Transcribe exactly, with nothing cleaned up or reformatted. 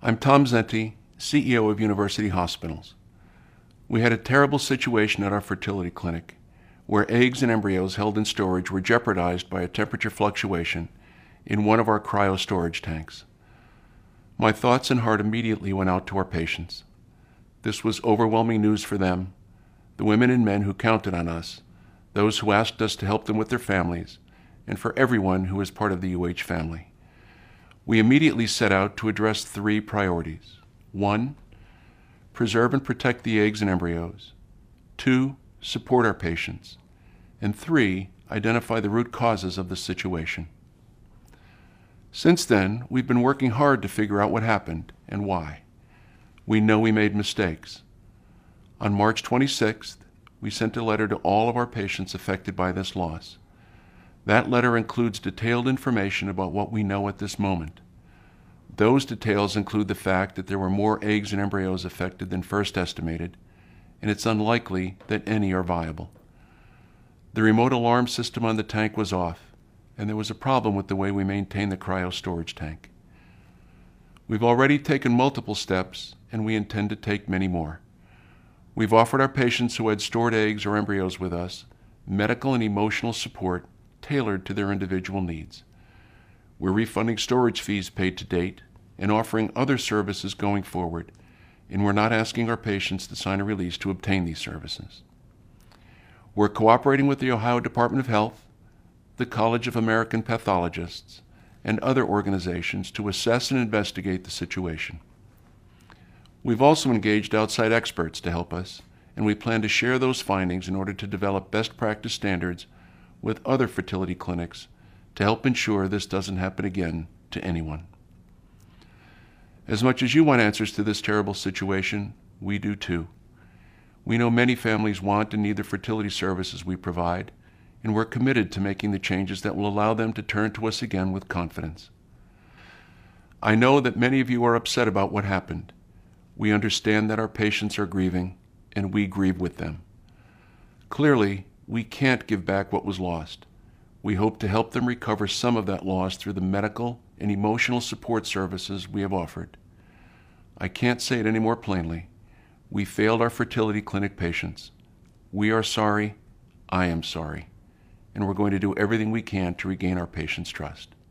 I'm Tom Zenti, C E O of University Hospitals. We had a terrible situation at our fertility clinic where eggs and embryos held in storage were jeopardized by a temperature fluctuation in one of our cryo storage tanks. My thoughts and heart immediately went out to our patients. This was overwhelming news for them, the women and men who counted on us, those who asked us to help them with their families, and for everyone who is part of the U H family. We immediately set out to address three priorities. One, preserve and protect the eggs and embryos. Two, support our patients. And three, identify the root causes of the situation. Since then, we've been working hard to figure out what happened and why. We know we made mistakes. On March twenty-sixth, we sent a letter to all of our patients affected by this loss. That letter includes detailed information about what we know at this moment. Those details include the fact that there were more eggs and embryos affected than first estimated, and it's unlikely that any are viable. The remote alarm system on the tank was off, and there was a problem with the way we maintain the cryo storage tank. We've already taken multiple steps, and we intend to take many more. We've offered our patients who had stored eggs or embryos with us medical and emotional support tailored to their individual needs. We're refunding storage fees paid to date and offering other services going forward, and we're not asking our patients to sign a release to obtain these services. We're cooperating with the Ohio Department of Health, the College of American Pathologists, and other organizations to assess and investigate the situation. We've also engaged outside experts to help us, and we plan to share those findings in order to develop best practice standards with other fertility clinics to help ensure this doesn't happen again to anyone. As much as you want answers to this terrible situation, we do too. We know many families want and need the fertility services we provide, and we're committed to making the changes that will allow them to turn to us again with confidence. I know that many of you are upset about what happened. We understand that our patients are grieving, and we grieve with them. Clearly, we can't give back what was lost. We hope to help them recover some of that loss through the medical and emotional support services we have offered. I can't say it any more plainly. We failed our fertility clinic patients. We are sorry. I am sorry. And we're going to do everything we can to regain our patients' trust.